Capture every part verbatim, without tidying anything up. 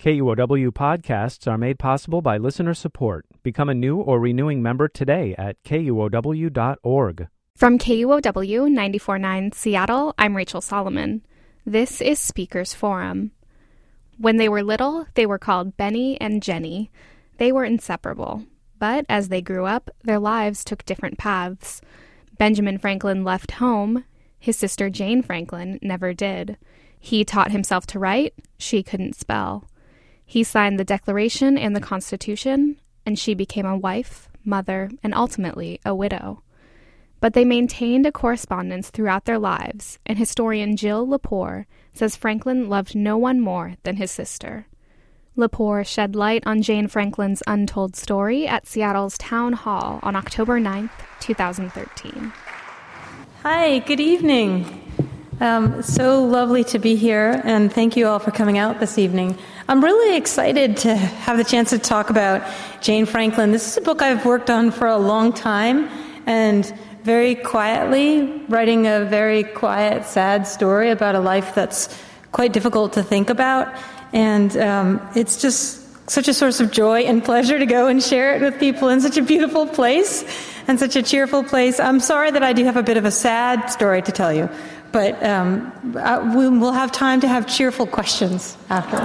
K U O W podcasts are made possible by listener support. Become a new or renewing member today at K U O W dot org. From K U O W ninety-four point nine Seattle, I'm Rachel Solomon. This is Speakers Forum. When they were little, they were called Benny and Jenny. They were inseparable. But as they grew up, their lives took different paths. Benjamin Franklin left home. His sister Jane Franklin never did. He taught himself to write. She couldn't spell. He signed the Declaration and the Constitution, and she became a wife, mother, and ultimately a widow. But they maintained a correspondence throughout their lives, and historian Jill Lepore says Franklin loved no one more than his sister. Lepore shed light on Jane Franklin's untold story at Seattle's Town Hall on October ninth, twenty thirteen. Hi, good evening. Um, so lovely to be here, and thank you all for coming out this evening. I'm really excited to have the chance to talk about Jane Franklin. This is a book I've worked on for a long time, and very quietly writing a very quiet, sad story about a life that's quite difficult to think about. And um, it's just such a source of joy and pleasure to go and share it with people in such a beautiful place and such a cheerful place. I'm sorry that I do have a bit of a sad story to tell you, but um, we'll have time to have cheerful questions after.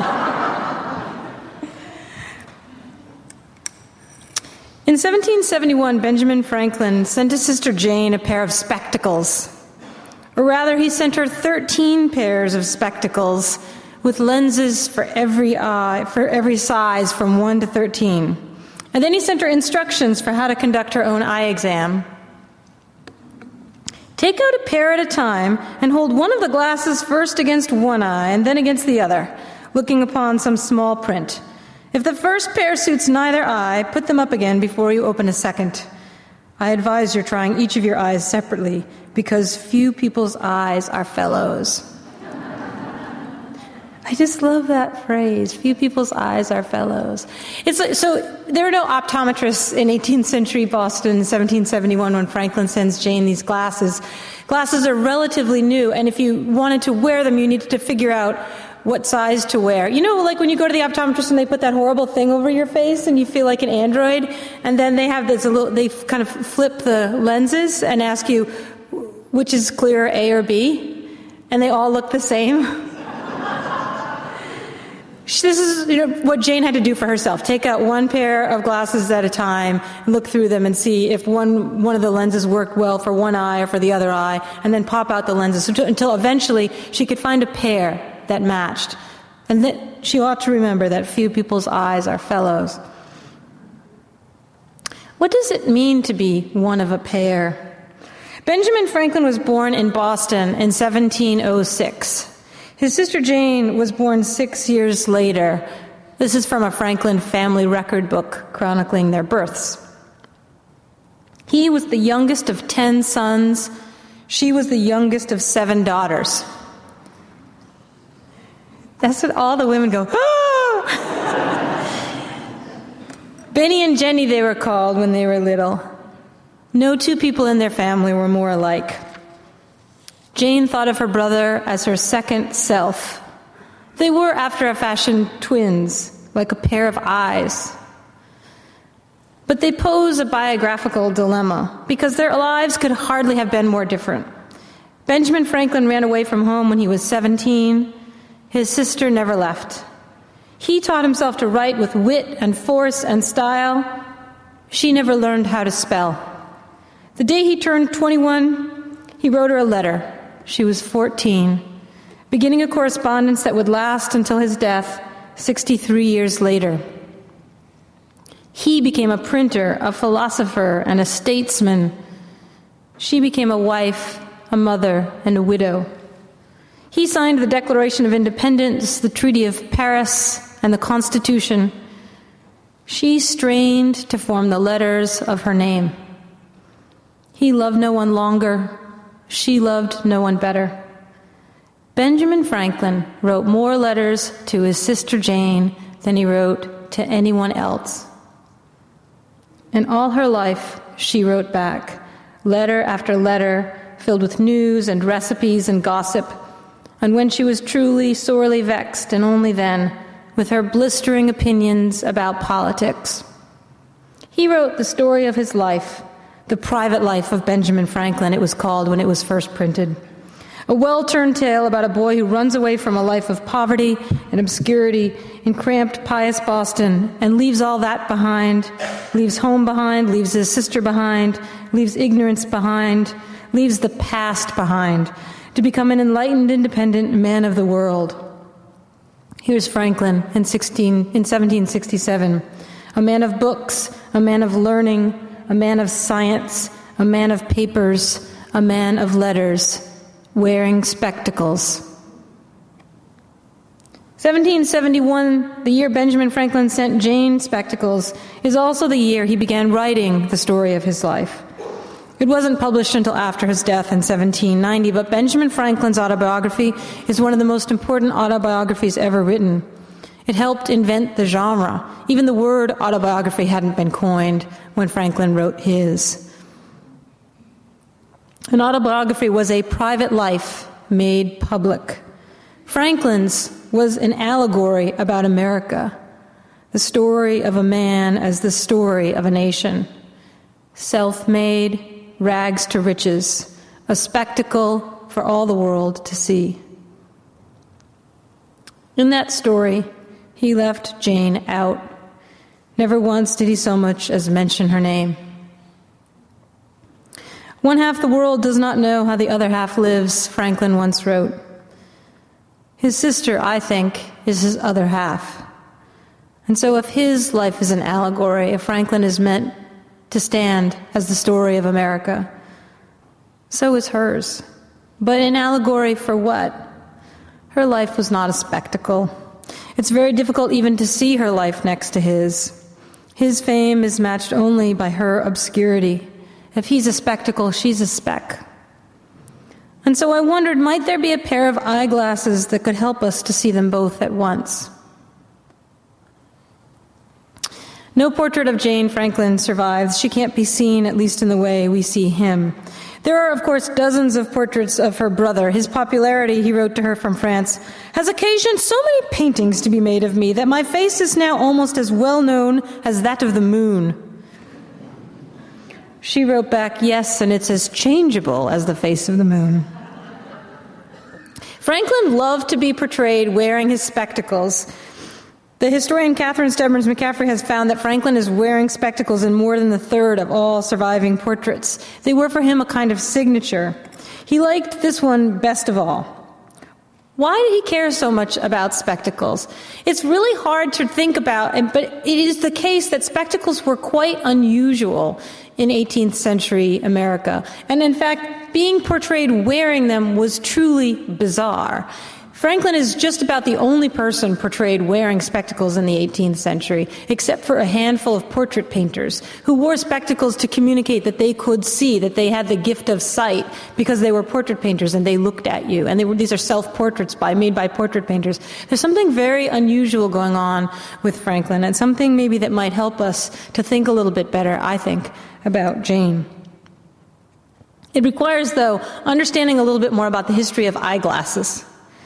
In seventeen seventy-one, Benjamin Franklin sent his sister Jane a pair of spectacles. Or rather, he sent her thirteen pairs of spectacles with lenses for every eye, for every size from one to thirteen. And then he sent her instructions for how to conduct her own eye exam. Take out a pair at a time and hold one of the glasses first against one eye and then against the other, looking upon some small print. If the first pair suits neither eye, put them up again before you open a second. I advise your trying each of your eyes separately, because few people's eyes are fellows. I just love that phrase, few people's eyes are fellows. It's like, so there were no optometrists in eighteenth century Boston in seventeen seventy-one when Franklin sends Jane these glasses. Glasses are relatively new, and if you wanted to wear them, you needed to figure out what size to wear. You know, like when you go to the optometrist and they put that horrible thing over your face and you feel like an android, and then they have this a little, they kind of flip the lenses and ask you which is clearer, A or B, and they all look the same. This is, you know, what Jane had to do for herself. Take out one pair of glasses at a time, look through them and see if one one of the lenses worked well for one eye or for the other eye, and then pop out the lenses until eventually she could find a pair that matched. And that she ought to remember that few people's eyes are fellows. What does it mean to be one of a pair? Benjamin Franklin was born in Boston in seventeen oh six. His sister Jane was born six years later. This is from a Franklin family record book chronicling their births. He was the youngest of ten sons. She was the youngest of seven daughters. That's what all the women go, ah! Benny and Jenny, they were called when they were little. No two people in their family were more alike. Jane thought of her brother as her second self. They were, after a fashion, twins, like a pair of eyes. But they pose a biographical dilemma, because their lives could hardly have been more different. Benjamin Franklin ran away from home when he was seventeen. His sister never left. He taught himself to write with wit and force and style. She never learned how to spell. The day he turned twenty-one, he wrote her a letter. She was fourteen, beginning a correspondence that would last until his death sixty-three years later. He became a printer, a philosopher, and a statesman. She became a wife, a mother, and a widow. He signed the Declaration of Independence, the Treaty of Paris, and the Constitution. She strained to form the letters of her name. He loved no one longer. She loved no one better. Benjamin Franklin wrote more letters to his sister Jane than he wrote to anyone else. And all her life, she wrote back, letter after letter, filled with news and recipes and gossip. And when she was truly sorely vexed, and only then, with her blistering opinions about politics. He wrote the story of his life, The Private Life of Benjamin Franklin, it was called when it was first printed. A well-turned tale about a boy who runs away from a life of poverty and obscurity in cramped, pious Boston and leaves all that behind, leaves home behind, leaves his sister behind, leaves ignorance behind, leaves the past behind, to become an enlightened, independent man of the world. Here's Franklin in, sixteen, in seventeen sixty-seven, a man of books, a man of learning, a man of science, a man of papers, a man of letters, wearing spectacles. seventeen seventy-one, the year Benjamin Franklin sent Jane spectacles, is also the year he began writing the story of his life. It wasn't published until after his death in seventeen ninety, but Benjamin Franklin's autobiography is one of the most important autobiographies ever written. It helped invent the genre. Even the word autobiography hadn't been coined when Franklin wrote his. An autobiography was a private life made public. Franklin's was an allegory about America, the story of a man as the story of a nation. Self-made, rags to riches, a spectacle for all the world to see. In that story, he left Jane out. Never once did he so much as mention her name. One half the world does not know how the other half lives, Franklin once wrote. His sister, I think, is his other half. And so if his life is an allegory, if Franklin is meant to stand as the story of America, so is hers. But an allegory for what? Her life was not a spectacle. It's very difficult even to see her life next to his. His fame is matched only by her obscurity. If he's a spectacle, she's a speck. And so I wondered, might there be a pair of eyeglasses that could help us to see them both at once? No portrait of Jane Franklin survives. She can't be seen, at least in the way we see him. There are, of course, dozens of portraits of her brother. His popularity, he wrote to her from France, has occasioned so many paintings to be made of me that my face is now almost as well known as that of the moon. She wrote back, yes, and it's as changeable as the face of the moon. Franklin loved to be portrayed wearing his spectacles. The historian Catherine Stebbins McCaffrey has found that Franklin is wearing spectacles in more than the third of all surviving portraits. They were for him a kind of signature. He liked this one best of all. Why did he care so much about spectacles? It's really hard to think about, but it is the case that spectacles were quite unusual in eighteenth century America. And in fact, being portrayed wearing them was truly bizarre. Franklin is just about the only person portrayed wearing spectacles in the eighteenth century, except for a handful of portrait painters who wore spectacles to communicate that they could see, that they had the gift of sight because they were portrait painters and they looked at you. And they were, these are self-portraits by, made by portrait painters. There's something very unusual going on with Franklin, and something maybe that might help us to think a little bit better, I think, about Jane. It requires, though, understanding a little bit more about the history of eyeglasses.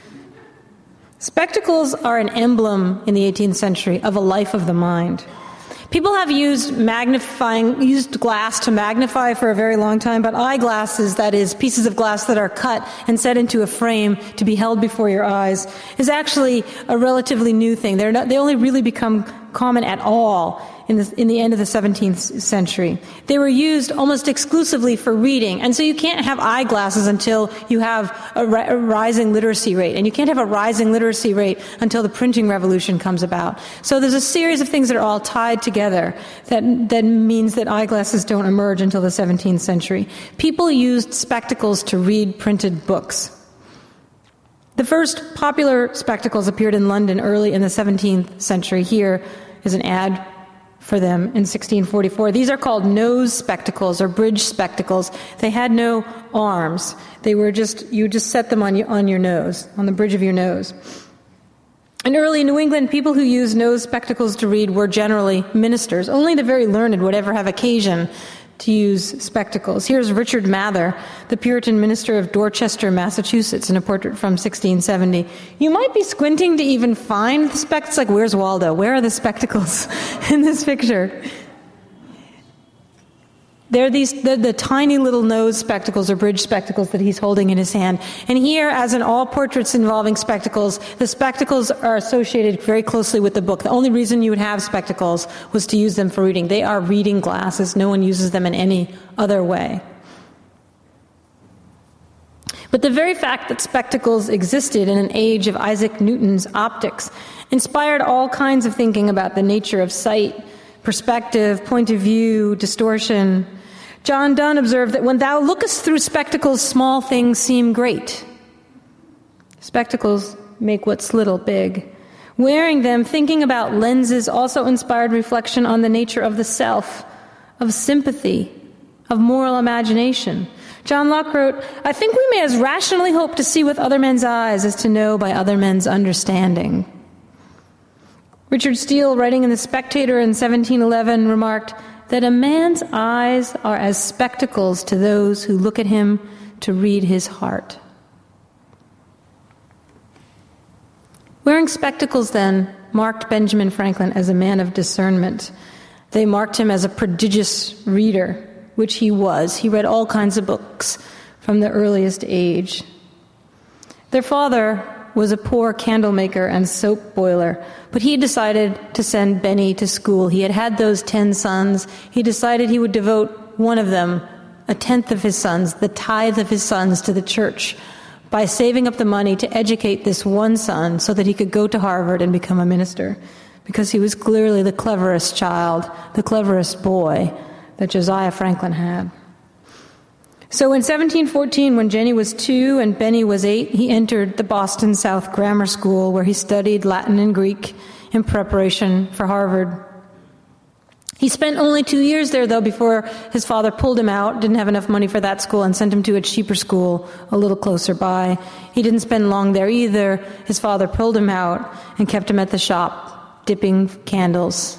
Spectacles are an emblem in the eighteenth century of a life of the mind. People have used magnifying, used glass to magnify for a very long time, but eyeglasses, that is, pieces of glass that are cut and set into a frame to be held before your eyes, is actually a relatively new thing. They're not, they only really become common at all in the, in the end of the seventeenth century. They were used almost exclusively for reading, and so you can't have eyeglasses until you have a, ri- a rising literacy rate, and you can't have a rising literacy rate until the printing revolution comes about. So there's a series of things that are all tied together that, that means that eyeglasses don't emerge until the seventeenth century. People used spectacles to read printed books. The first popular spectacles appeared in London early in the seventeenth century. Here is an ad for them in sixteen forty-four. These are called nose spectacles or bridge spectacles. They had no arms. They were just, you just set them on your, on your nose, on the bridge of your nose. In early New England, people who used nose spectacles to read were generally ministers. Only the very learned would ever have occasion to use spectacles. Here's Richard Mather, the Puritan minister of Dorchester, Massachusetts, in a portrait from sixteen seventy. You might be squinting to even find the spectacles. Like, where's Waldo? Where are the spectacles in this picture? They're these the, the tiny little nose spectacles or bridge spectacles that he's holding in his hand. And here, as in all portraits involving spectacles, the spectacles are associated very closely with the book. The only reason you would have spectacles was to use them for reading. They are reading glasses. No one uses them in any other way. But the very fact that spectacles existed in an age of Isaac Newton's optics inspired all kinds of thinking about the nature of sight, perspective, point of view, distortion. John Donne observed that when thou lookest through spectacles, small things seem great. Spectacles make what's little big. Wearing them, thinking about lenses, also inspired reflection on the nature of the self, of sympathy, of moral imagination. John Locke wrote, I think we may as rationally hope to see with other men's eyes as to know by other men's understanding. Richard Steele, writing in The Spectator in seventeen eleven, remarked that a man's eyes are as spectacles to those who look at him to read his heart. Wearing spectacles, then, marked Benjamin Franklin as a man of discernment. They marked him as a prodigious reader, which he was. He read all kinds of books from the earliest age. Their father was a poor candle maker and soap boiler, but he decided to send Benny to school. He had had those ten sons. He decided he would devote one of them, a tenth of his sons, the tithe of his sons, to the church by saving up the money to educate this one son so that he could go to Harvard and become a minister, because he was clearly the cleverest child, the cleverest boy that Josiah Franklin had. So in seventeen fourteen, when Jenny was two and Benny was eight, he entered the Boston South Grammar School, where he studied Latin and Greek in preparation for Harvard. He spent only two years there, though, before his father pulled him out, didn't have enough money for that school, and sent him to a cheaper school a little closer by. He didn't spend long there either. His father pulled him out and kept him at the shop, dipping candles.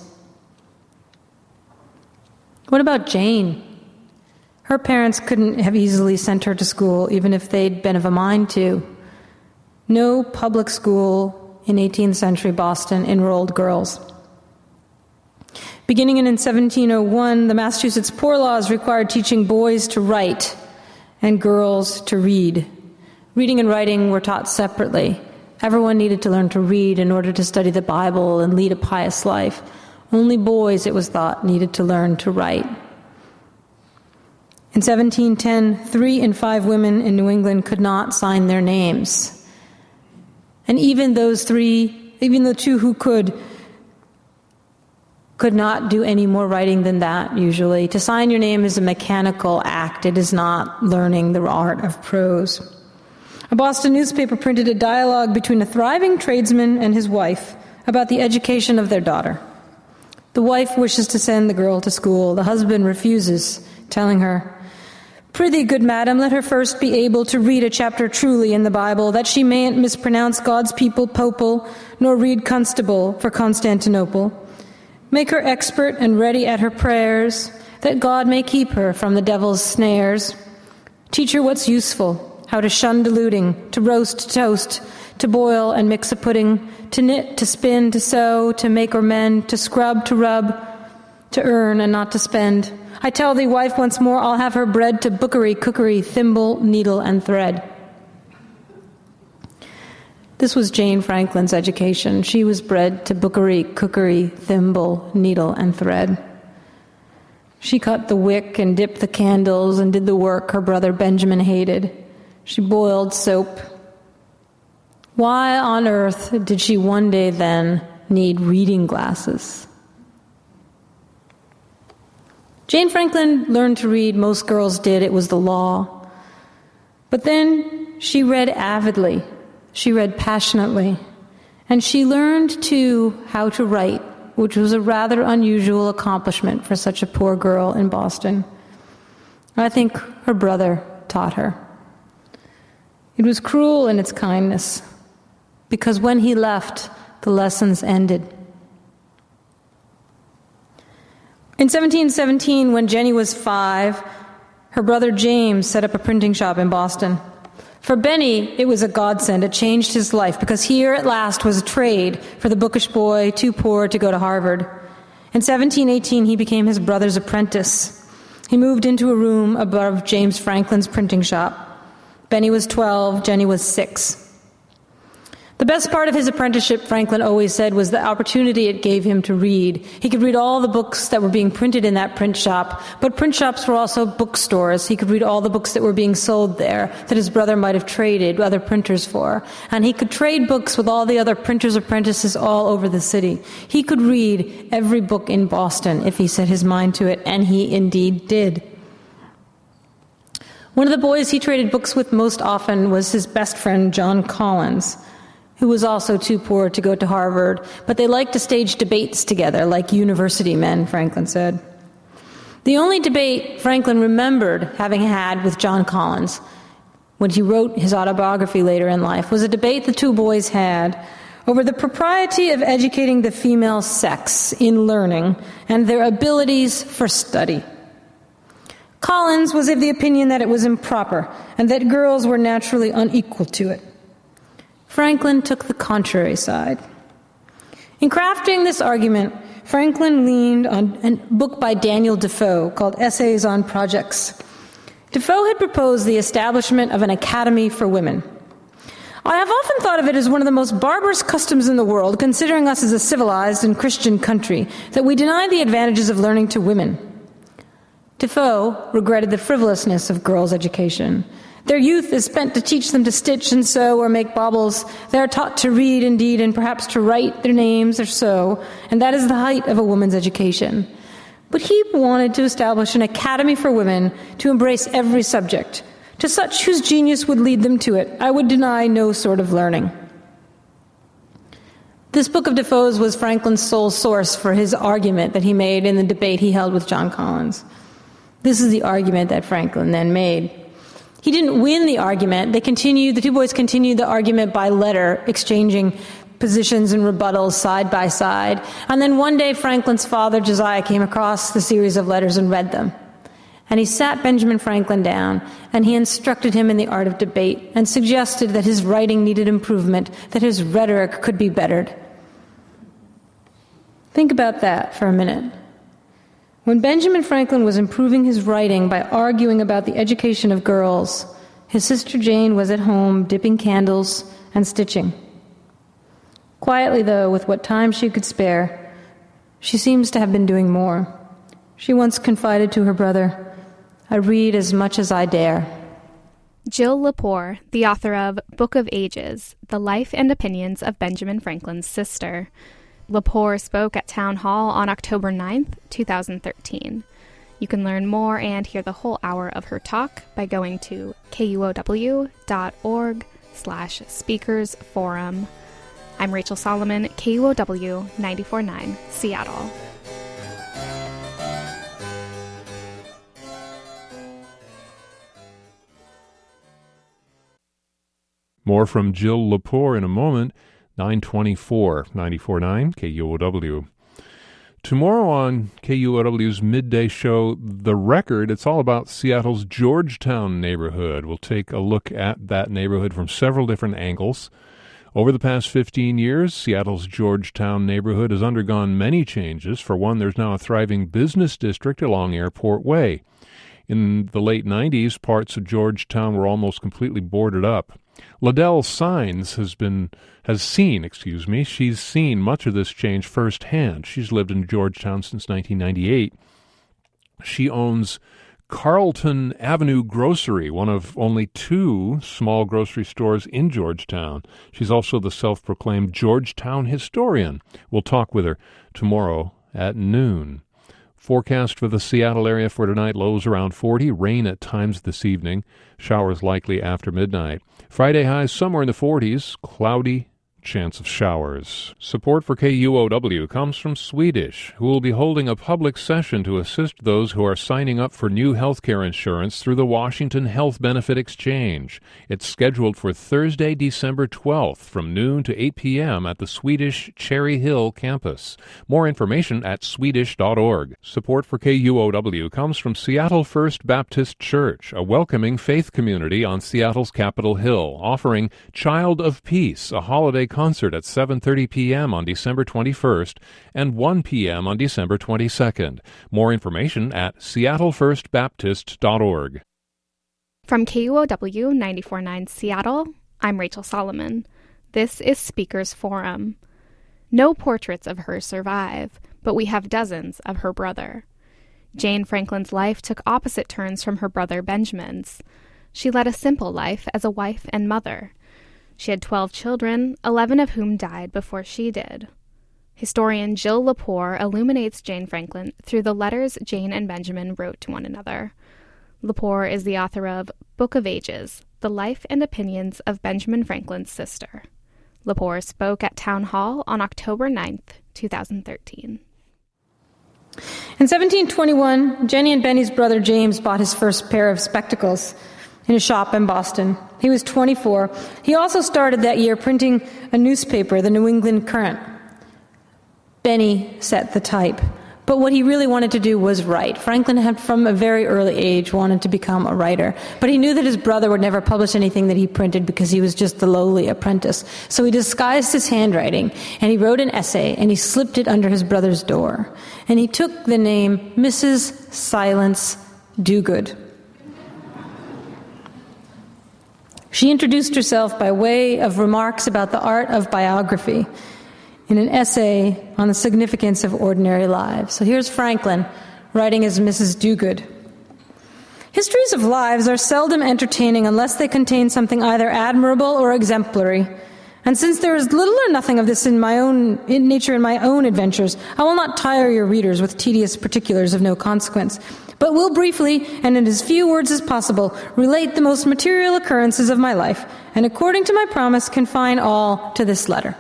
What about Jane? Her parents couldn't have easily sent her to school, even if they'd been of a mind to. No public school in eighteenth century Boston enrolled girls. Beginning in seventeen oh one, the Massachusetts Poor Laws required teaching boys to write and girls to read. Reading and writing were taught separately. Everyone needed to learn to read in order to study the Bible and lead a pious life. Only boys, it was thought, needed to learn to write. In seventeen ten, three in five women in New England could not sign their names. And even those three, even the two who could, could not do any more writing than that, usually. To sign your name is a mechanical act. It is not learning the art of prose. A Boston newspaper printed a dialogue between a thriving tradesman and his wife about the education of their daughter. The wife wishes to send the girl to school. The husband refuses, telling her, Prithee, good madam, let her first be able to read a chapter truly in the Bible, that she mayn't mispronounce God's people popal, nor read constable for Constantinople. Make her expert and ready at her prayers, that God may keep her from the devil's snares. Teach her what's useful, how to shun deluding, to roast, to toast, to boil and mix a pudding, to knit, to spin, to sew, to make or mend, to scrub, to rub, to earn and not to spend. I tell thee, wife, once more, I'll have her bred to bookery, cookery, thimble, needle, and thread. This was Jane Franklin's education. She was bred to bookery, cookery, thimble, needle, and thread. She cut the wick and dipped the candles and did the work her brother Benjamin hated. She boiled soap. Why on earth did she one day then need reading glasses? Jane Franklin learned to read. Most girls did. It was the law. But then she read avidly. She read passionately. And she learned, too, how to write, which was a rather unusual accomplishment for such a poor girl in Boston. I think her brother taught her. It was cruel in its kindness, because when he left, the lessons ended. In seventeen seventeen, when Jenny was five, her brother James set up a printing shop in Boston. For Benny, it was a godsend. It changed his life, because here at last was a trade for the bookish boy too poor to go to Harvard. In seventeen eighteen, he became his brother's apprentice. He moved into a room above James Franklin's printing shop. Benny was twelve, Jenny was six. The best part of his apprenticeship, Franklin always said, was the opportunity it gave him to read. He could read all the books that were being printed in that print shop, but print shops were also bookstores. He could read all the books that were being sold there that his brother might have traded other printers for. And he could trade books with all the other printers' apprentices all over the city. He could read every book in Boston if he set his mind to it, and he indeed did. One of the boys he traded books with most often was his best friend, John Collins, who was also too poor to go to Harvard, but they liked to stage debates together, like university men, Franklin said. The only debate Franklin remembered having had with John Collins, when he wrote his autobiography later in life, was a debate the two boys had over the propriety of educating the female sex in learning and their abilities for study. Collins was of the opinion that it was improper and that girls were naturally unequal to it. Franklin took the contrary side. In crafting this argument, Franklin leaned on a book by Daniel Defoe called Essays on Projects. Defoe had proposed the establishment of an academy for women. I have often thought of it as one of the most barbarous customs in the world, considering us as a civilized and Christian country, that we deny the advantages of learning to women. Defoe regretted the frivolousness of girls' education. Their youth is spent to teach them to stitch and sew or make baubles. They are taught to read, indeed, and perhaps to write their names or so, and that is the height of a woman's education. But he wanted to establish an academy for women to embrace every subject. To such whose genius would lead them to it, I would deny no sort of learning. This book of Defoe's was Franklin's sole source for his argument that he made in the debate he held with John Collins. This is the argument that Franklin then made. He didn't win the argument. They continued, the two boys continued the argument by letter, exchanging positions and rebuttals side by side. And then one day, Franklin's father, Josiah, came across the series of letters and read them. And he sat Benjamin Franklin down, and he instructed him in the art of debate and suggested that his writing needed improvement, that his rhetoric could be bettered. Think about that for a minute. When Benjamin Franklin was improving his writing by arguing about the education of girls, his sister Jane was at home dipping candles and stitching. Quietly, though, with what time she could spare, she seems to have been doing more. She once confided to her brother, "I read as much as I dare." Jill Lepore, the author of Book of Ages, The Life and Opinions of Benjamin Franklin's Sister. Lepore spoke at Town Hall on October ninth, two thousand thirteen. You can learn more and hear the whole hour of her talk by going to kuow.org slash speakers forum. I'm Rachel Solomon, K U O W ninety-four point nine, Seattle. More from Jill Lepore in a moment. nine twenty-four, ninety-four point nine, K U O W. Tomorrow on K U O W's midday show, The Record, it's all about Seattle's Georgetown neighborhood. We'll take a look at that neighborhood from several different angles. Over the past fifteen years, Seattle's Georgetown neighborhood has undergone many changes. For one, there's now a thriving business district along Airport Way. In the late nineties, parts of Georgetown were almost completely boarded up. Liddell Signs has been has seen, excuse me, she's seen much of this change firsthand. She's lived in Georgetown since nineteen ninety-eight. She owns Carlton Avenue Grocery, one of only two small grocery stores in Georgetown. She's also the self-proclaimed Georgetown historian. We'll talk with her tomorrow at noon. Forecast for the Seattle area for tonight, lows around forty, rain at times this evening, showers likely after midnight. Friday highs somewhere in the forties, cloudy chance of showers. Support for K U O W comes from Swedish, who will be holding a public session to assist those who are signing up for new healthcare insurance through the Washington Health Benefit Exchange. It's scheduled for Thursday, December twelfth from noon to eight p.m. at the Swedish Cherry Hill campus. More information at swedish dot org. Support for K U O W comes from Seattle First Baptist Church, a welcoming faith community on Seattle's Capitol Hill, offering Child of Peace, a holiday concert at seven thirty p.m. on December twenty-first and one p.m. on December twenty-second. More information at seattle first baptist dot org. From K U O W ninety-four point nine Seattle, I'm Rachel Solomon. This is Speakers Forum. No portraits of her survive, but we have dozens of her brother. Jane Franklin's life took opposite turns from her brother Benjamin's. She led a simple life as a wife and mother. She had twelve children, eleven of whom died before she did. Historian Jill Lepore illuminates Jane Franklin through the letters Jane and Benjamin wrote to one another. Lepore is the author of Book of Ages, The Life and Opinions of Benjamin Franklin's Sister. Lepore spoke at Town Hall on October ninth, twenty thirteen. In seventeen twenty-one, Jenny and Benny's brother James bought his first pair of spectacles in a shop in Boston. He was twenty-four. He also started that year printing a newspaper, the New England Current. Benny set the type. But what he really wanted to do was write. Franklin had, from a very early age, wanted to become a writer. But he knew that his brother would never publish anything that he printed because he was just the lowly apprentice. So he disguised his handwriting, and he wrote an essay, and he slipped it under his brother's door. And he took the name Missus Silence Dogood. She introduced herself by way of remarks about the art of biography in an essay on the significance of ordinary lives. So here's Franklin writing as Missus Dogood. Histories of lives are seldom entertaining unless they contain something either admirable or exemplary. And since there is little or nothing of this in my own in nature in my own adventures, I will not tire your readers with tedious particulars of no consequence, but will briefly, and in as few words as possible, relate the most material occurrences of my life, and according to my promise, confine all to this letter.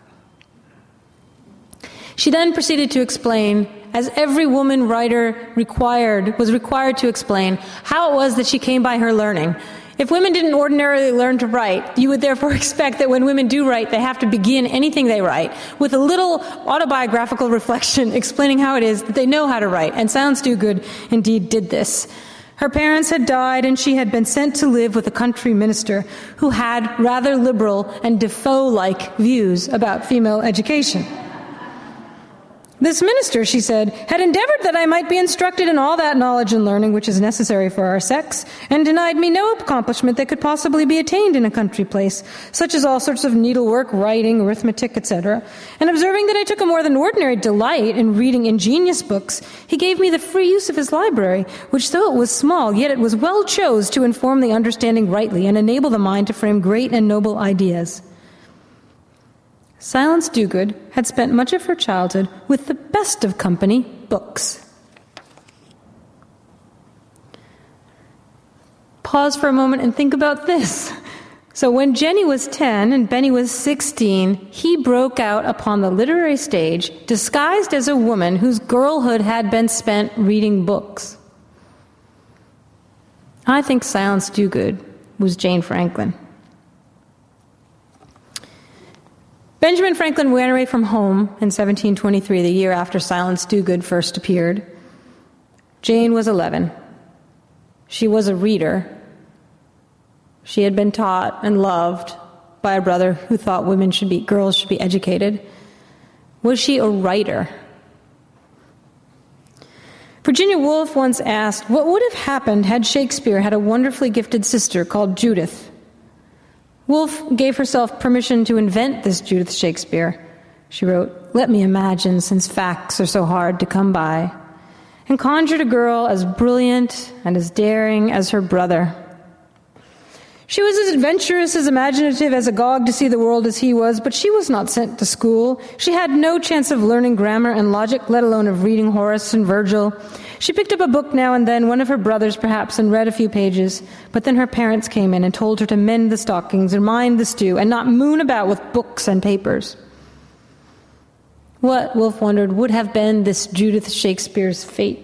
She then proceeded to explain, as every woman writer required was required to explain, how it was that she came by her learning. If women didn't ordinarily learn to write, you would therefore expect that when women do write, they have to begin anything they write with a little autobiographical reflection explaining how it is that they know how to write. And Silence Dogood indeed did this. Her parents had died, and she had been sent to live with a country minister who had rather liberal and Defoe-like views about female education. This minister, she said, had endeavored that I might be instructed in all that knowledge and learning which is necessary for our sex, and denied me no accomplishment that could possibly be attained in a country place, such as all sorts of needlework, writing, arithmetic, et cetera. And observing that I took a more than ordinary delight in reading ingenious books, he gave me the free use of his library, which, though it was small, yet it was well chose to inform the understanding rightly and enable the mind to frame great and noble ideas. Silence Dogood had spent much of her childhood with the best of company, books. Pause for a moment and think about this. So when Jenny was ten and Benny was sixteen, he broke out upon the literary stage, disguised as a woman whose girlhood had been spent reading books. I think Silence Dogood was Jane Franklin. Benjamin Franklin ran away from home in seventeen twenty-three, the year after Silence Dogood first appeared. Jane was eleven. She was a reader. She had been taught and loved by a brother who thought women should be, girls should be educated. Was she a writer? Virginia Woolf once asked, what would have happened had Shakespeare had a wonderfully gifted sister called Judith? Woolf gave herself permission to invent this Judith Shakespeare. She wrote, "Let me imagine, since facts are so hard to come by," and conjured a girl as brilliant and as daring as her brother. She was as adventurous, as imaginative, as agog to see the world as he was, but she was not sent to school. She had no chance of learning grammar and logic, let alone of reading Horace and Virgil. She picked up a book now and then, one of her brothers perhaps, and read a few pages. But then her parents came in and told her to mend the stockings or mind the stew and not moon about with books and papers. What, Woolf wondered, would have been this Judith Shakespeare's fate?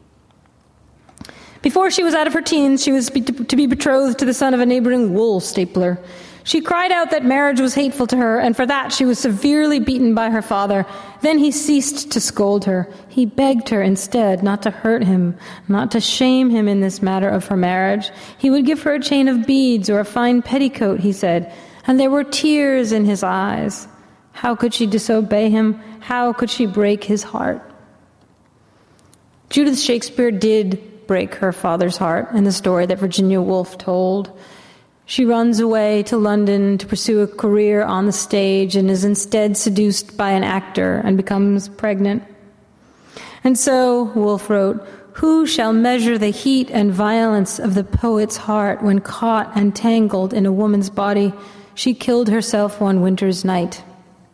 Before she was out of her teens, she was to be betrothed to the son of a neighboring wool stapler. She cried out that marriage was hateful to her, and for that she was severely beaten by her father. Then he ceased to scold her. He begged her instead not to hurt him, not to shame him in this matter of her marriage. He would give her a chain of beads or a fine petticoat, he said, and there were tears in his eyes. How could she disobey him? How could she break his heart? Judith Shakespeare did break her father's heart in the story that Virginia Woolf told. She runs away to London to pursue a career on the stage and is instead seduced by an actor and becomes pregnant. And so, Woolf wrote, "Who shall measure the heat and violence of the poet's heart when caught and tangled in a woman's body? She killed herself one winter's night."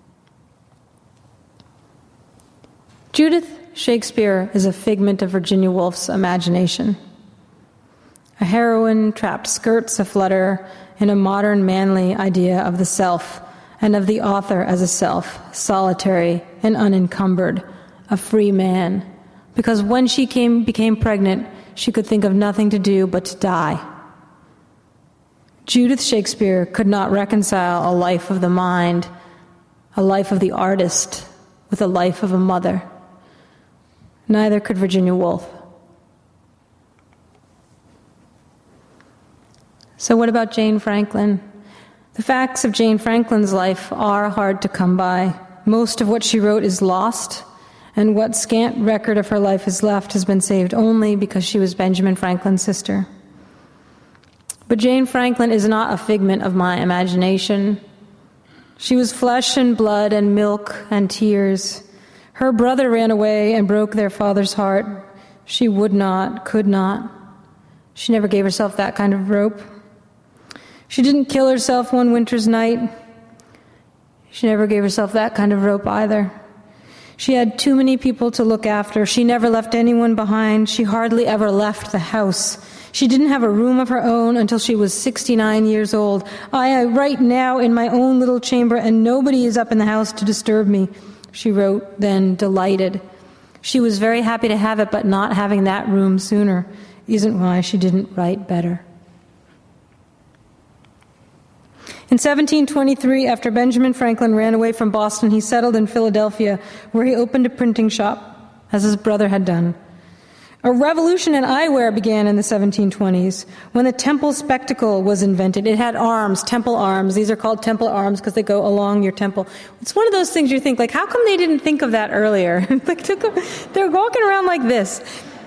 Judith Shakespeare is a figment of Virginia Woolf's imagination. A heroine trapped skirts aflutter in a modern manly idea of the self and of the author as a self, solitary and unencumbered, a free man. Because when she came, became pregnant, she could think of nothing to do but to die. Judith Shakespeare could not reconcile a life of the mind, a life of the artist, with a life of a mother. Neither could Virginia Woolf. So what about Jane Franklin? The facts of Jane Franklin's life are hard to come by. Most of what she wrote is lost, and what scant record of her life is left has been saved only because she was Benjamin Franklin's sister. But Jane Franklin is not a figment of my imagination. She was flesh and blood and milk and tears. Her brother ran away and broke their father's heart. She would not, could not. She never gave herself that kind of rope. She didn't kill herself one winter's night. She never gave herself that kind of rope either. She had too many people to look after. She never left anyone behind. She hardly ever left the house. She didn't have a room of her own until she was sixty-nine years old. I write now in my own little chamber, and nobody is up in the house to disturb me, she wrote, then delighted. She was very happy to have it, but not having that room sooner isn't why she didn't write better. In seventeen twenty-three, after Benjamin Franklin ran away from Boston, he settled in Philadelphia, where he opened a printing shop, as his brother had done. A revolution in eyewear began in the seventeen twenties, when the temple spectacle was invented. It had arms, temple arms. These are called temple arms because they go along your temple. It's one of those things you think, like, how come they didn't think of that earlier? Like, they're walking around like this.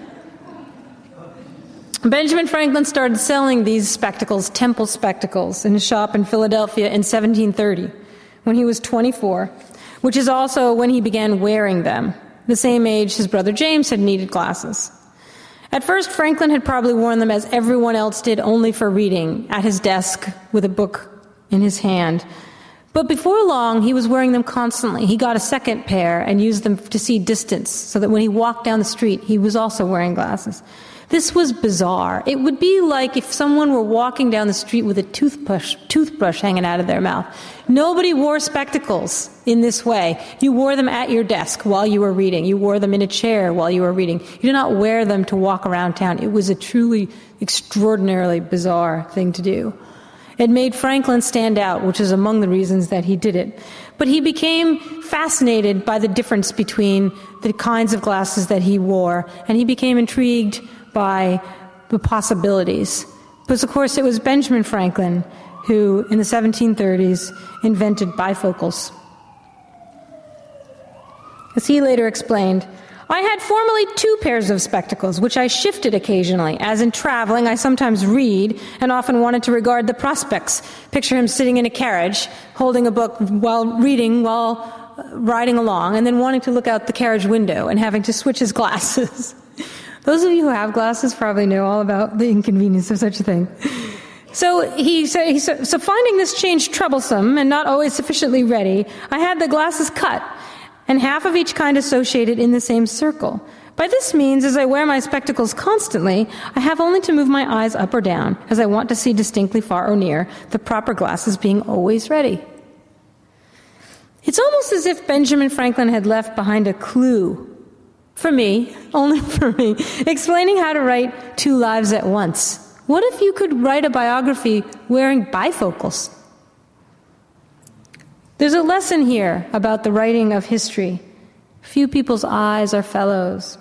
Benjamin Franklin started selling these spectacles, temple spectacles, in his shop in Philadelphia in seventeen thirty, when he was twenty-four, which is also when he began wearing them, the same age his brother James had needed glasses. At first, Franklin had probably worn them as everyone else did, only for reading, at his desk with a book in his hand. But before long, he was wearing them constantly. He got a second pair and used them to see distance, so that when he walked down the street, he was also wearing glasses. This was bizarre. It would be like if someone were walking down the street with a toothbrush, toothbrush hanging out of their mouth. Nobody wore spectacles in this way. You wore them at your desk while you were reading. You wore them in a chair while you were reading. You did not wear them to walk around town. It was a truly extraordinarily bizarre thing to do. It made Franklin stand out, which is among the reasons that he did it. But he became fascinated by the difference between the kinds of glasses that he wore, and he became intrigued by the possibilities. Because, of course, it was Benjamin Franklin who, in the seventeen thirties, invented bifocals. As he later explained, I had formerly two pairs of spectacles, which I shifted occasionally. As in traveling, I sometimes read and often wanted to regard the prospects. Picture him sitting in a carriage, holding a book while reading, while riding along, and then wanting to look out the carriage window and having to switch his glasses. Those of you who have glasses probably know all about the inconvenience of such a thing. So he said, he said, so finding this change troublesome and not always sufficiently ready, I had the glasses cut, and half of each kind associated in the same circle. By this means, as I wear my spectacles constantly, I have only to move my eyes up or down, as I want to see distinctly far or near, the proper glasses being always ready. It's almost as if Benjamin Franklin had left behind a clue, for me, only for me, explaining how to write two lives at once. What if you could write a biography wearing bifocals? There's a lesson here about the writing of history. Few people's eyes are fellows.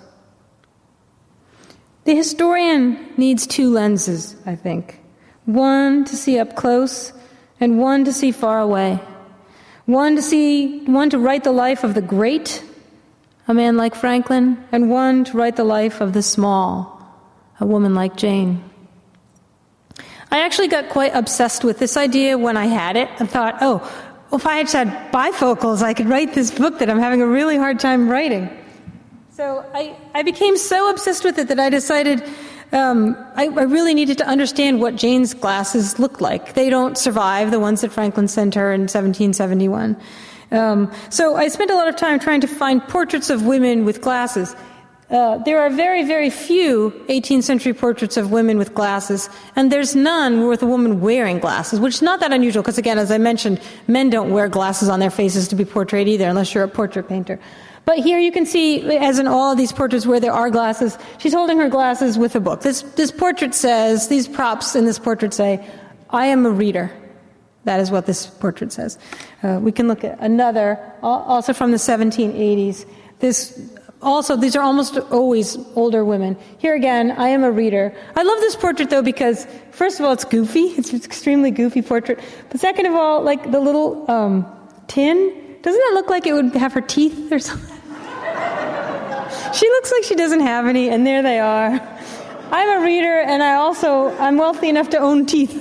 The historian needs two lenses, I think. One to see up close, and one to see far away. One to see, one to write the life of the great, a man like Franklin, and one to write the life of the small, a woman like Jane. I actually got quite obsessed with this idea when I had it. I thought, oh, if I just had bifocals, I could write this book that I'm having a really hard time writing. So I, I became so obsessed with it that I decided um, I, I really needed to understand what Jane's glasses looked like. They don't survive, the ones that Franklin sent her in seventeen seventy-one. Um, so I spent a lot of time trying to find portraits of women with glasses. Uh, there are very, very few eighteenth century portraits of women with glasses, and there's none with a woman wearing glasses, which is not that unusual, because again, as I mentioned, men don't wear glasses on their faces to be portrayed either, unless you're a portrait painter. But here you can see, as in all of these portraits where there are glasses, she's holding her glasses with a book. This, this portrait says, these props in this portrait say, I am a reader. That is what this portrait says. Uh, we can look at another, also from the seventeen eighties. This, also, these are almost always older women. Here again, I am a reader. I love this portrait, though, because, first of all, it's goofy. It's an extremely goofy portrait. But second of all, like the little um, tin, doesn't that look like it would have her teeth or something? She looks like she doesn't have any, and there they are. I'm a reader, and I also, I'm wealthy enough to own teeth.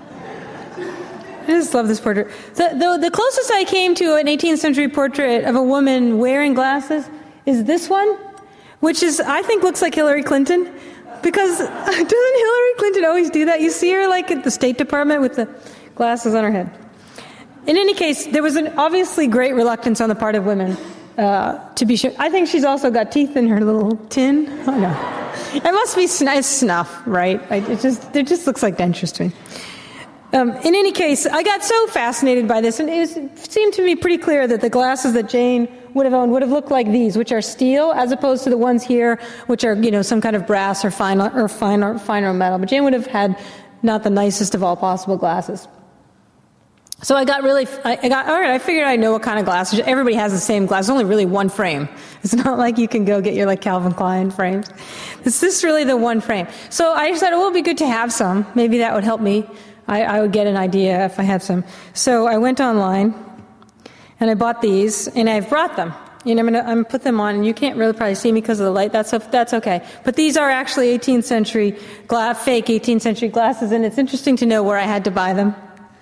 I just love this portrait. The, the, the closest I came to an eighteenth century portrait of a woman wearing glasses is this one, which is, I think, looks like Hillary Clinton. Because doesn't Hillary Clinton always do that? You see her like at the State Department with the glasses on her head. In any case, there was an obviously great reluctance on the part of women uh, to be sure. I think she's also got teeth in her little tin. Oh no, it must be sn- snuff, right? I, it just it just looks like dentures to me. Um, in any case, I got so fascinated by this, and it, was, it seemed to me pretty clear that the glasses that Jane would have owned would have looked like these, which are steel, as opposed to the ones here, which are, you know, some kind of brass or fine or fine or finer metal. But Jane would have had not the nicest of all possible glasses. So I got really, I, I got, all right, I figured I know what kind of glasses. Everybody has the same glass. There's only really one frame. It's not like you can go get your, like, Calvin Klein frames. It's just really the one frame. So I decided, well, it would be good to have some. Maybe that would help me. I, I would get an idea if I had some. So I went online, and I bought these, and I've brought them. You know, I'm going to I'm gonna put them on, and you can't really probably see me because of the light. That's that's okay. But these are actually eighteenth century, gla- fake eighteenth century glasses, and it's interesting to know where I had to buy them.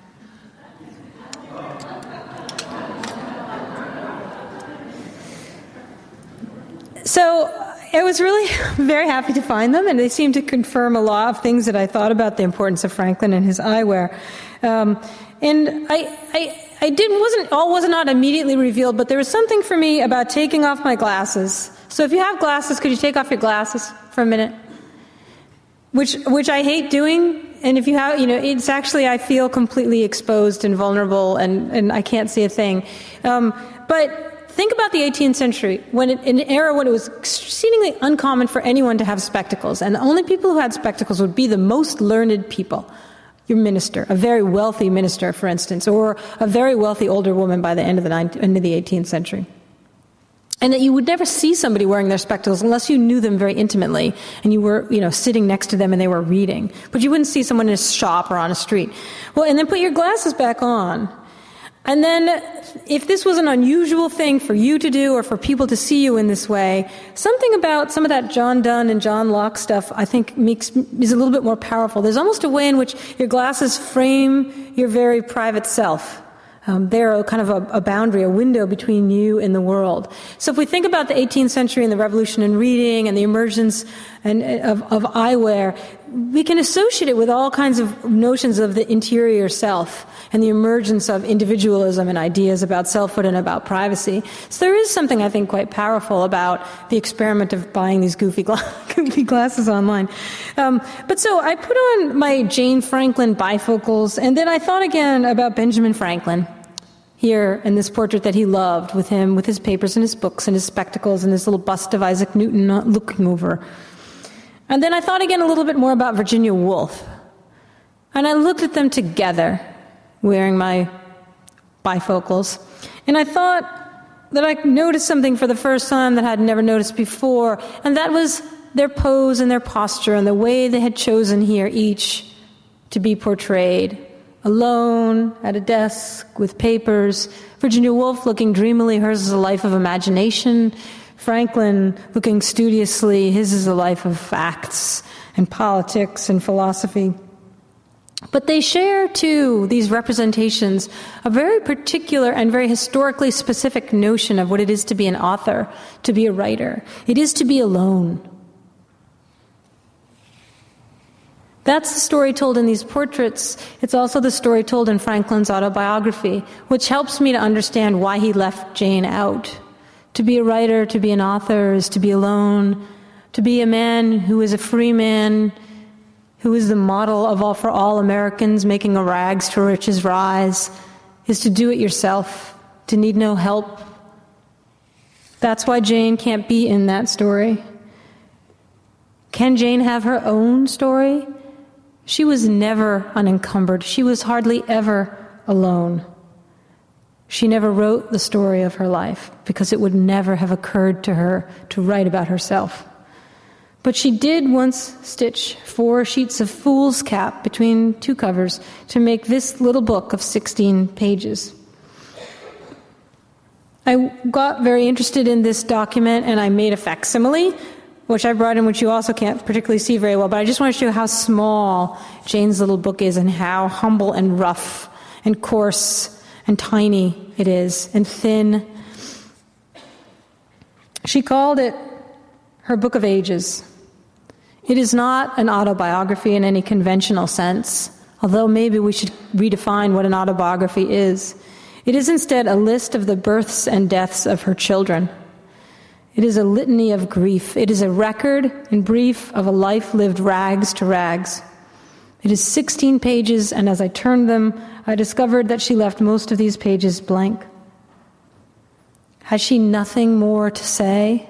So I was really very happy to find them, and they seemed to confirm a lot of things that I thought about the importance of Franklin and his eyewear. Um, and I, I, I didn't wasn't all was not immediately revealed, but there was something for me about taking off my glasses. So if you have glasses, could you take off your glasses for a minute? Which which I hate doing. And if you have, you know, it's actually I feel completely exposed and vulnerable, and, and I can't see a thing. Um, but think about the eighteenth century, when it, in an era when it was exceedingly uncommon for anyone to have spectacles, and the only people who had spectacles would be the most learned people. Your minister, a very wealthy minister, for instance, or a very wealthy older woman by the end of the nineteenth, end of the eighteenth century. And that you would never see somebody wearing their spectacles unless you knew them very intimately, and you were, you know, sitting next to them and they were reading. But you wouldn't see someone in a shop or on a street. Well, and then put your glasses back on. And then, if this was an unusual thing for you to do or for people to see you in this way, something about some of that John Donne and John Locke stuff, I think, makes is a little bit more powerful. There's almost a way in which your glasses frame your very private self. Um, they're kind of a, a boundary, a window between you and the world. So if we think about the eighteenth century and the revolution in reading and the emergence and, of, of eyewear, we can associate it with all kinds of notions of the interior self and the emergence of individualism and ideas about selfhood and about privacy. So there is something, I think, quite powerful about the experiment of buying these goofy, gla- goofy glasses online. Um, but so I put on my Jane Franklin bifocals, and then I thought again about Benjamin Franklin here in this portrait that he loved, with him, with his papers and his books and his spectacles and this little bust of Isaac Newton not looking over. And then I thought again a little bit more about Virginia Woolf. And I looked at them together, wearing my bifocals. And I thought that I noticed something for the first time that I had never noticed before, and that was their pose and their posture and the way they had chosen here each to be portrayed. Alone, at a desk, with papers. Virginia Woolf looking dreamily, hers is a life of imagination. Franklin looking studiously, his is a life of facts and politics and philosophy. But they share, too, these representations, a very particular and very historically specific notion of what it is to be an author, to be a writer. It is to be alone. That's the story told in these portraits. It's also the story told in Franklin's autobiography, which helps me to understand why he left Jane out. To be a writer, to be an author, is to be alone. To be a man who is a free man, who is the model of all for all Americans, making a rags to riches rise, is to do it yourself, to need no help. That's why Jane can't be in that story. Can Jane have her own story? She was never unencumbered. She was hardly ever alone. She never wrote the story of her life because it would never have occurred to her to write about herself. But she did once stitch four sheets of foolscap between two covers to make this little book of sixteen pages. I got very interested in this document and I made a facsimile, which I brought in, which you also can't particularly see very well, but I just want to show you how small Jane's little book is and how humble and rough and coarse and tiny it is, and thin. She called it her Book of Ages. It is not an autobiography in any conventional sense, although maybe we should redefine what an autobiography is. It is instead a list of the births and deaths of her children. It is a litany of grief. It is a record, in brief, of a life lived rags to rags. It is sixteen pages, and as I turned them, I discovered that she left most of these pages blank. Has she nothing more to say?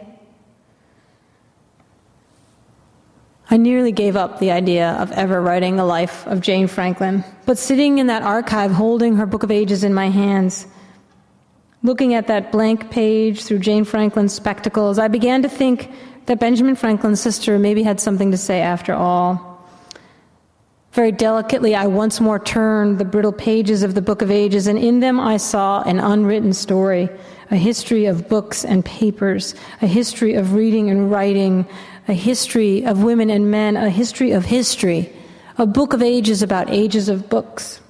I nearly gave up the idea of ever writing a life of Jane Franklin, but sitting in that archive, holding her Book of Ages in my hands, looking at that blank page through Jane Franklin's spectacles, I began to think that Benjamin Franklin's sister maybe had something to say after all. Very delicately, I once more turned the brittle pages of the Book of Ages, and in them I saw an unwritten story, a history of books and papers, a history of reading and writing, a history of women and men, a history of history, a book of ages about ages of books.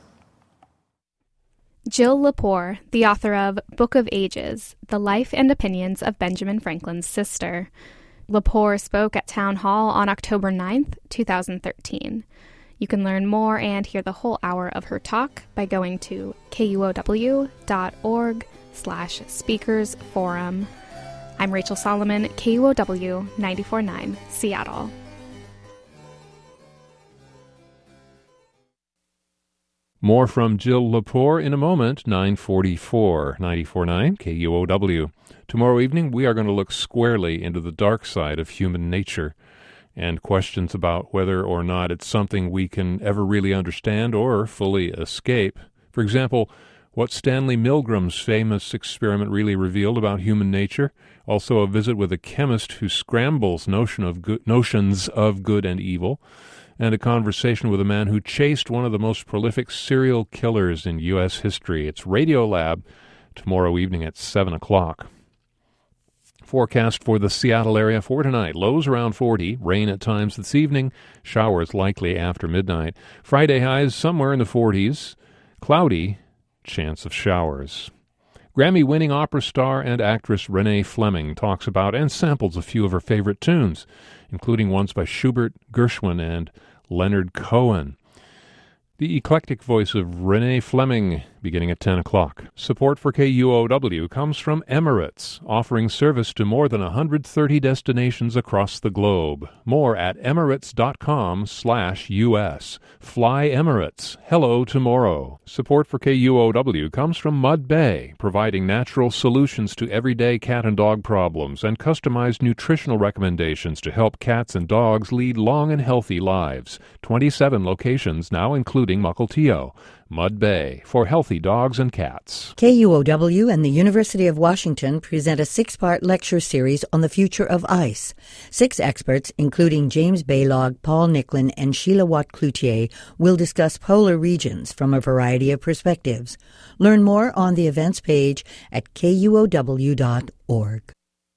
Jill Lepore, the author of Book of Ages, The Life and Opinions of Benjamin Franklin's Sister. Lepore spoke at Town Hall on October ninth, twenty thirteen. You can learn more and hear the whole hour of her talk by going to kuow.org slash speakers forum. I'm Rachel Solomon, K U O W ninety-four point nine, Seattle. More from Jill Lepore in a moment, nine forty-four, ninety-four point nine, K U O W. Tomorrow evening, we are going to look squarely into the dark side of human nature and questions about whether or not it's something we can ever really understand or fully escape. For example, what Stanley Milgram's famous experiment really revealed about human nature. Also a visit with a chemist who scrambles notion of good, notions of good and evil. And a conversation with a man who chased one of the most prolific serial killers in U S history. It's Radiolab tomorrow evening at seven o'clock. Forecast for the Seattle area for tonight. Lows around forty, rain at times this evening, showers likely after midnight. Friday highs somewhere in the forties, cloudy, chance of showers. Grammy-winning opera star and actress Renee Fleming talks about and samples a few of her favorite tunes, including ones by Schubert, Gershwin, and Leonard Cohen. The eclectic voice of Renee Fleming, beginning at ten o'clock. Support for K U O W comes from Emirates, offering service to more than one hundred thirty destinations across the globe. More at emirates.com slash US. Fly Emirates. Hello tomorrow. Support for K U O W comes from Mud Bay, providing natural solutions to everyday cat and dog problems and customized nutritional recommendations to help cats and dogs lead long and healthy lives. twenty-seven locations now including Mukilteo. Mud Bay, for healthy dogs and cats. K U O W and the University of Washington present a six-part lecture series on the future of ice. Six experts, including James Baylog, Paul Nicklin, and Sheila Watt-Cloutier, will discuss polar regions from a variety of perspectives. Learn more on the events page at K U O W dot org.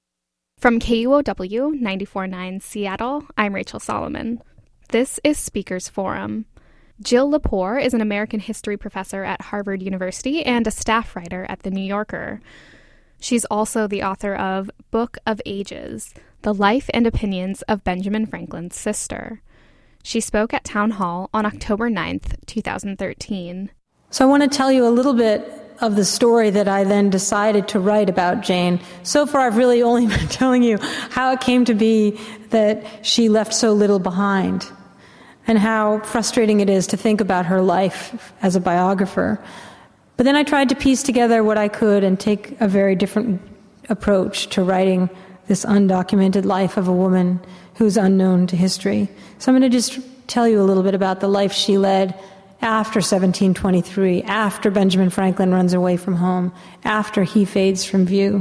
From K U O W ninety-four point nine Seattle, I'm Rachel Solomon. This is Speakers Forum. Jill Lepore is an American history professor at Harvard University and a staff writer at The New Yorker. She's also the author of Book of Ages, The Life and Opinions of Benjamin Franklin's Sister. She spoke at Town Hall on October ninth, twenty thirteen. So I want to tell you a little bit of the story that I then decided to write about Jane. So far, I've really only been telling you how it came to be that she left so little behind, and how frustrating it is to think about her life as a biographer. But then I tried to piece together what I could and take a very different approach to writing this undocumented life of a woman who's unknown to history. So I'm going to just tell you a little bit about the life she led after seventeen twenty-three, after Benjamin Franklin runs away from home, after he fades from view.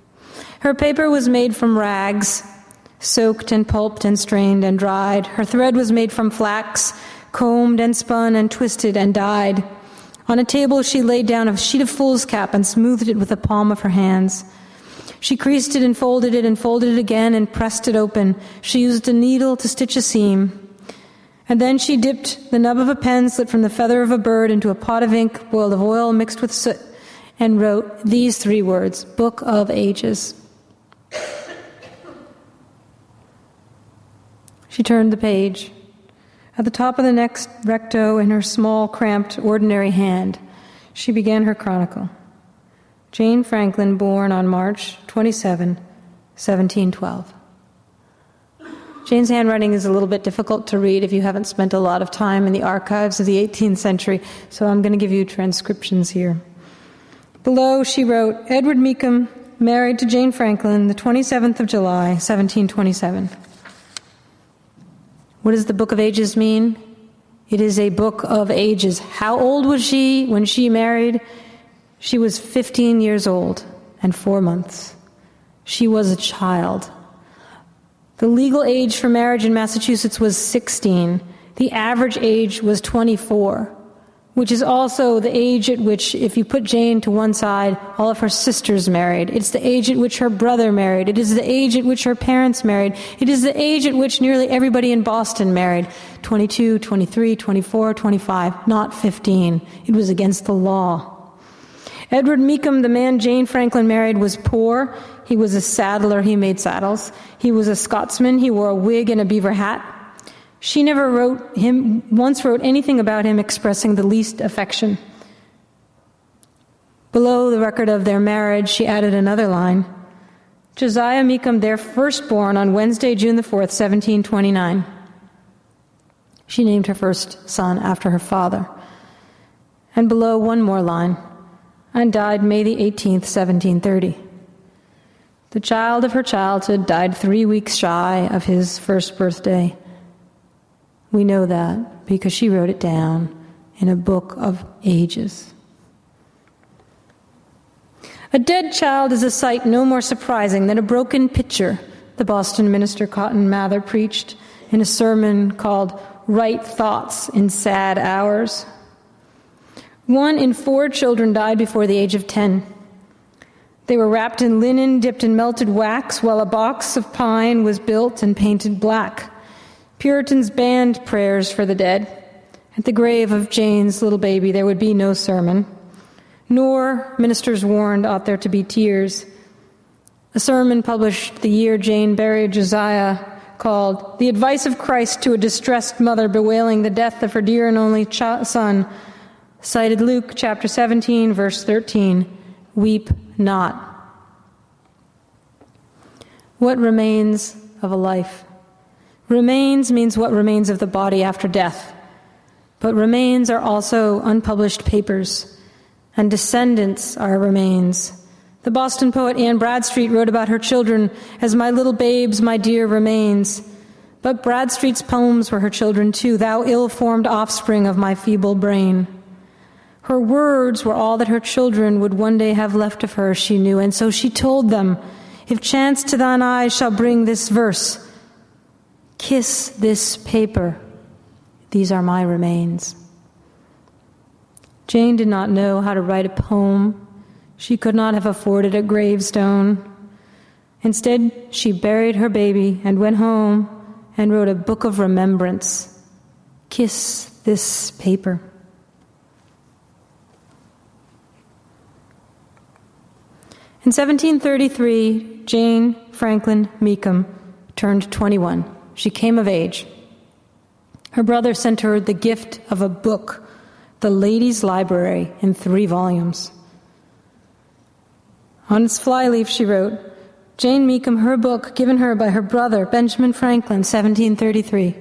Her paper was made from rags, soaked and pulped and strained and dried. Her thread was made from flax, combed and spun and twisted and dyed. On a table she laid down a sheet of foolscap and smoothed it with the palm of her hands. She creased it and folded it and folded it again and pressed it open. She used a needle to stitch a seam. And then she dipped the nub of a pen slit from the feather of a bird into a pot of ink boiled of oil mixed with soot and wrote these three words, Book of Ages. She turned the page. At the top of the next recto, in her small, cramped, ordinary hand, she began her chronicle. Jane Franklin, born on March twenty-seventh, seventeen twelve. Jane's handwriting is a little bit difficult to read if you haven't spent a lot of time in the archives of the eighteenth century, so I'm going to give you transcriptions here. Below, she wrote, Edward Meekham, married to Jane Franklin, the twenty-seventh of July, seventeen twenty-seven. What does the Book of Ages mean? It is a book of ages. How old was she when she married? She was fifteen years old and four months. She was a child. The legal age for marriage in Massachusetts was sixteen. The average age was twenty-four, which is also the age at which, if you put Jane to one side, all of her sisters married. It's the age at which her brother married. It is the age at which her parents married. It is the age at which nearly everybody in Boston married. twenty-two, twenty-three, twenty-four, twenty-five, not fifteen. It was against the law. Edward Meekham, the man Jane Franklin married, was poor. He was a saddler. He made saddles. He was a Scotsman. He wore a wig and a beaver hat. She never wrote him, once wrote anything about him expressing the least affection. Below the record of their marriage, she added another line. Josiah Meekham, their firstborn, on Wednesday, June the fourth, seventeen twenty-nine. She named her first son after her father. And below, one more line. And died May the eighteenth, seventeen thirty. The child of her childhood died three weeks shy of his first birthday. We know that because she wrote it down in a book of ages. A dead child is a sight no more surprising than a broken pitcher, the Boston minister Cotton Mather preached in a sermon called Right Thoughts in Sad Hours. One in four children died before the age of ten. They were wrapped in linen, dipped in melted wax, while a box of pine was built and painted black. Puritans banned prayers for the dead. At the grave of Jane's little baby, there would be no sermon. nor, ministers warned, ought there to be tears. A sermon published the year Jane buried Josiah, called "The Advice of Christ to a Distressed Mother Bewailing the Death of Her Dear and Only ch- Son," cited Luke chapter seventeen, verse thirteen, "Weep not." What remains of a life? Remains means what remains of the body after death. But remains are also unpublished papers, and descendants are remains. The Boston poet Anne Bradstreet wrote about her children as "my little babes, my dear remains." But Bradstreet's poems were her children too, "thou ill-formed offspring of my feeble brain." Her words were all that her children would one day have left of her, she knew, and so she told them, "If chance to thine eyes shall bring this verse, kiss this paper, these are my remains." Jane did not know how to write a poem. She could not have afforded a gravestone. Instead, she buried her baby and went home and wrote a book of remembrance. Kiss this paper. In seventeen thirty-three, Jane Franklin Meekum turned twenty-one. She came of age. Her brother sent her the gift of a book, The Ladies' Library, in three volumes. On its flyleaf she wrote, "Jane Meekum, her book, given her by her brother, Benjamin Franklin, seventeen thirty-three.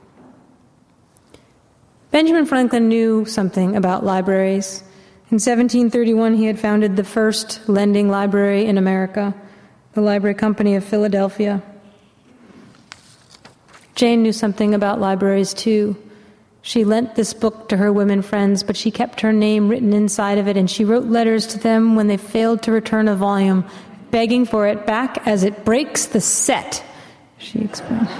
Benjamin Franklin knew something about libraries. In seventeen thirty-one, he had founded the first lending library in America, the Library Company of Philadelphia. Jane knew something about libraries, too. She lent this book to her women friends, but she kept her name written inside of it, and she wrote letters to them when they failed to return a volume, begging for it back as it breaks the set, she explained.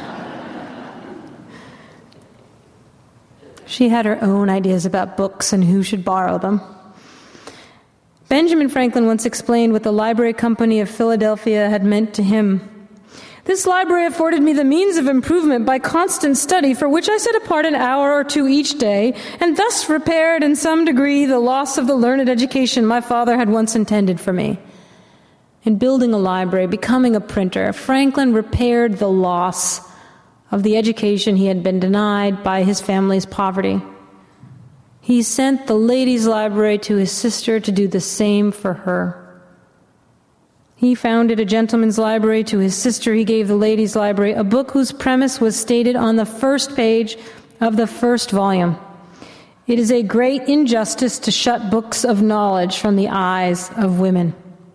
She had her own ideas about books and who should borrow them. Benjamin Franklin once explained what the Library Company of Philadelphia had meant to him. "This library afforded me the means of improvement by constant study, for which I set apart an hour or two each day, and thus repaired in some degree the loss of the learned education my father had once intended for me." In building a library, becoming a printer, Franklin repaired the loss of the education he had been denied by his family's poverty. He sent the ladies' library to his sister to do the same for her. He founded a gentleman's library to his sister. He gave the ladies' library a book whose premise was stated on the first page of the first volume. "It is a great injustice to shut books of knowledge from the eyes of women."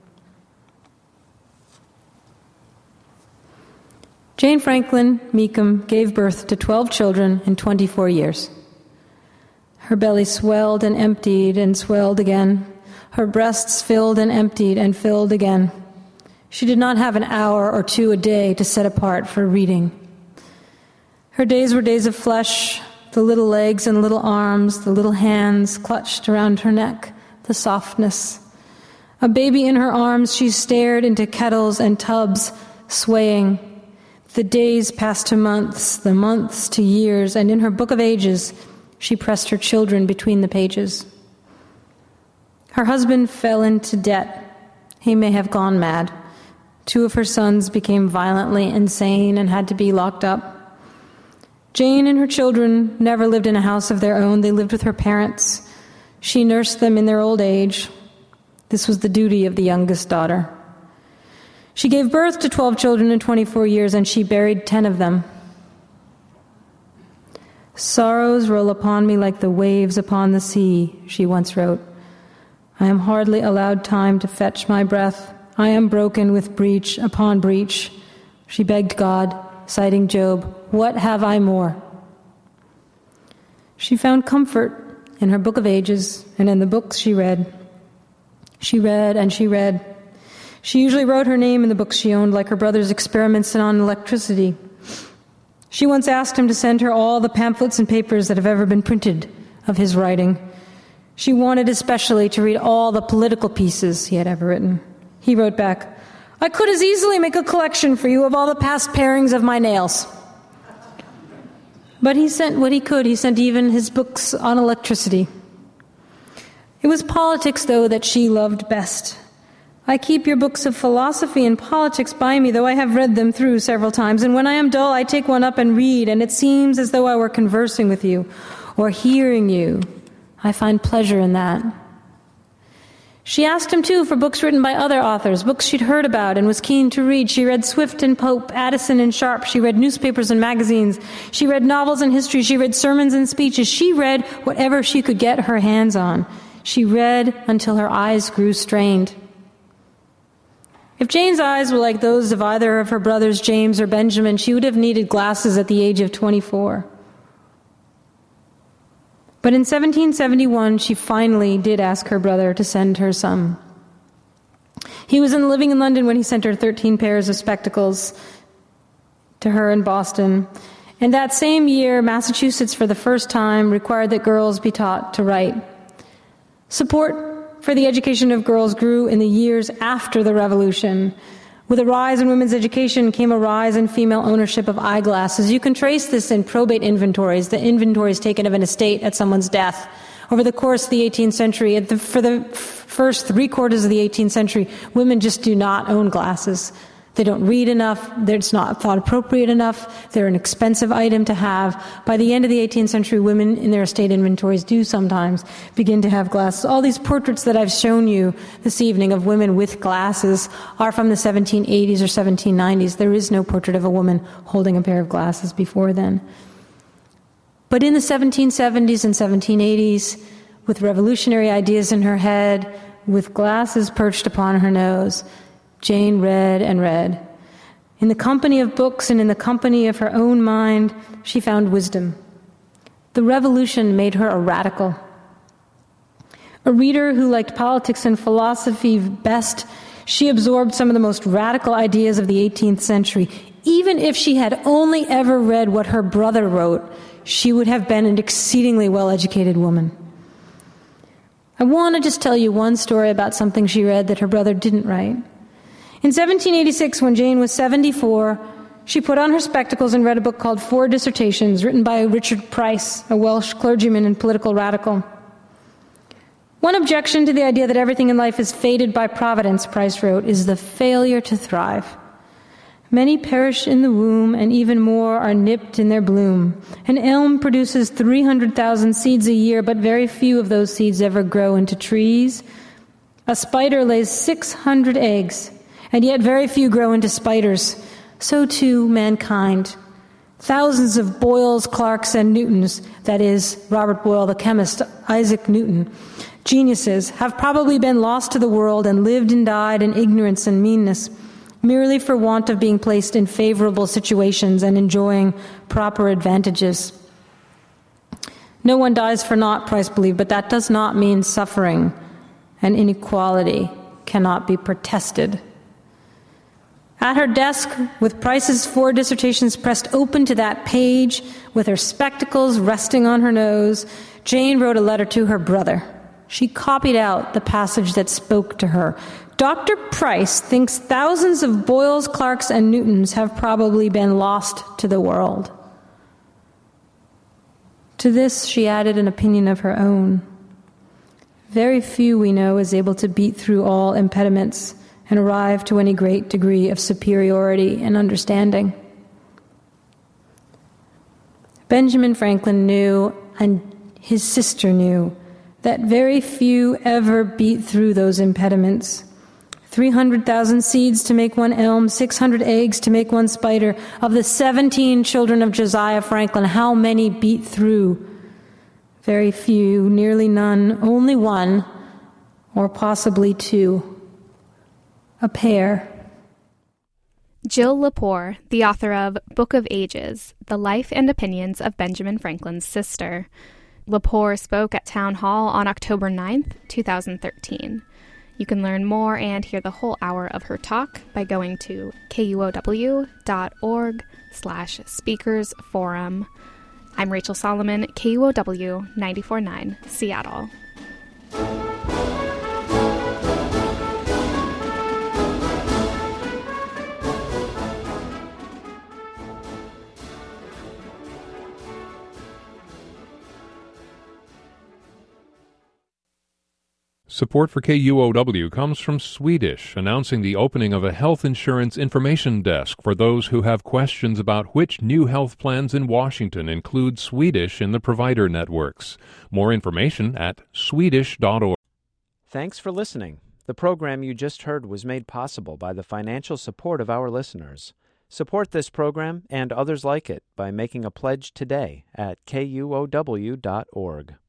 Jane Franklin Meekum gave birth to twelve children in twenty-four years. Her belly swelled and emptied and swelled again. Her breasts filled and emptied and filled again. She did not have an hour or two a day to set apart for reading. Her days were days of flesh, the little legs and little arms, the little hands clutched around her neck, the softness. A baby in her arms, she stared into kettles and tubs, swaying. The days passed to months, the months to years, and in her book of ages, she pressed her children between the pages. Her husband fell into debt. He may have gone mad. Two of her sons became violently insane and had to be locked up. Jane and her children never lived in a house of their own. They lived with her parents. She nursed them in their old age. This was the duty of the youngest daughter. She gave birth to twelve children in twenty-four years, and she buried ten of them. "Sorrows roll upon me like the waves upon the sea," she once wrote. "I am hardly allowed time to fetch my breath. I am broken with breach upon breach." She begged God, citing Job, "What have I more?" She found comfort in her book of ages and in the books she read. She read and she read. She usually wrote her name in the books she owned, like her brother's experiments on electricity. She once asked him to send her all the pamphlets and papers that have ever been printed of his writing. She wanted especially to read all the political pieces he had ever written. He wrote back, "I could as easily make a collection for you of all the past parings of my nails." But he sent what he could. He sent even his books on electricity. It was politics, though, that she loved best. I keep your books of philosophy and politics by me, though I have read them through several times, and when I am dull, I take one up and read, and it seems as though I were conversing with you, or hearing you. I find pleasure in that. She asked him, too, for books written by other authors, books she'd heard about and was keen to read. She read Swift and Pope, Addison and Sharp. She read newspapers and magazines. She read novels and history. She read sermons and speeches. She read whatever she could get her hands on. She read until her eyes grew strained. If Jane's eyes were like those of either of her brothers, James or Benjamin, she would have needed glasses at the age of twenty-four. But in seventeen seventy-one, she finally did ask her brother to send her some. He was in, living in London when he sent her thirteen pairs of spectacles to her in Boston. And that same year, Massachusetts, for the first time, required that girls be taught to write. Support for the education of girls grew in the years after the Revolution. With a rise in women's education came a rise in female ownership of eyeglasses. You can trace this in probate inventories, the inventories taken of an estate at someone's death. Over the course of the eighteenth century, the, for the first three quarters of the eighteenth century, women just do not own glasses. They don't read enough. It's not thought appropriate enough. They're an expensive item to have. By the end of the eighteenth century, women in their estate inventories do sometimes begin to have glasses. All these portraits that I've shown you this evening of women with glasses are from the seventeen eighties or seventeen nineties. There is no portrait of a woman holding a pair of glasses before then. But in the seventeen seventies and seventeen eighties, with revolutionary ideas in her head, with glasses perched upon her nose, Jane read and read. In the company of books and in the company of her own mind, she found wisdom. The revolution made her a radical. A reader who liked politics and philosophy best, she absorbed some of the most radical ideas of the eighteenth century. Even if she had only ever read what her brother wrote, she would have been an exceedingly well-educated woman. I want to just tell you one story about something she read that her brother didn't write. In seventeen eighty-six, when Jane was seventy-four, she put on her spectacles and read a book called Four Dissertations, written by Richard Price, a Welsh clergyman and political radical. One objection to the idea that everything in life is fated by providence, Price wrote, is the failure to thrive. Many perish in the womb, and even more are nipped in their bloom. An elm produces three hundred thousand seeds a year, but very few of those seeds ever grow into trees. A spider lays six hundred eggs, and yet very few grow into spiders. So too mankind. Thousands of Boyles, Clarks, and Newtons, that is, Robert Boyle, the chemist, Isaac Newton, geniuses, have probably been lost to the world and lived and died in ignorance and meanness, merely for want of being placed in favorable situations and enjoying proper advantages. No one dies for naught, Price believed, but that does not mean suffering and inequality cannot be protested. At her desk, with Price's Four Dissertations pressed open to that page, with her spectacles resting on her nose, Jane wrote a letter to her brother. She copied out the passage that spoke to her. Doctor Price thinks thousands of Boyles, Clarks, and Newtons have probably been lost to the world. To this, she added an opinion of her own. Very few, we know, is able to beat through all impediments and arrive to any great degree of superiority and understanding. Benjamin Franklin knew, and his sister knew, that very few ever beat through those impediments. three hundred thousand seeds to make one elm, six hundred eggs to make one spider. Of the seventeen children of Josiah Franklin, how many beat through? Very few, nearly none, only one, or possibly two. A pair. Jill Lepore, the author of Book of Ages, The Life and Opinions of Benjamin Franklin's Sister. Lepore spoke at Town Hall on October ninth, two thousand thirteen. You can learn more and hear the whole hour of her talk by going to kuow.org slash speakers forum. I'm Rachel Solomon, K U O W ninety-four point nine, Seattle. Support for K U O W comes from Swedish, announcing the opening of a health insurance information desk for those who have questions about which new health plans in Washington include Swedish in the provider networks. More information at swedish dot org. Thanks for listening. The program you just heard was made possible by the financial support of our listeners. Support this program and others like it by making a pledge today at K U O W dot org.